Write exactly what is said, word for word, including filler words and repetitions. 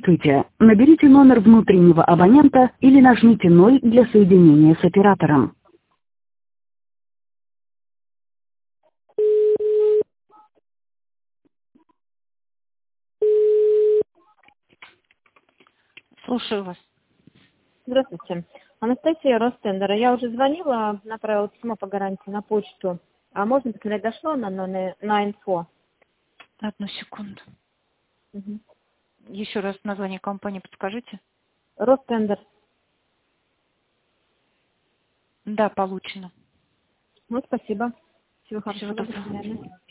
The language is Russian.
Здравствуйте. Наберите номер внутреннего абонента или нажмите ноль для соединения с оператором. Слушаю вас. Здравствуйте. Анастасия Ростендера. Я уже звонила, направила письмо по гарантии на почту. А можно посмотреть, дошло на, на, на инфо? Одну секунду. Угу. Еще раз название компании подскажите. Ростендер. Да, получено. Ну, спасибо. Всего Всего хорошего. До доброго. свидания.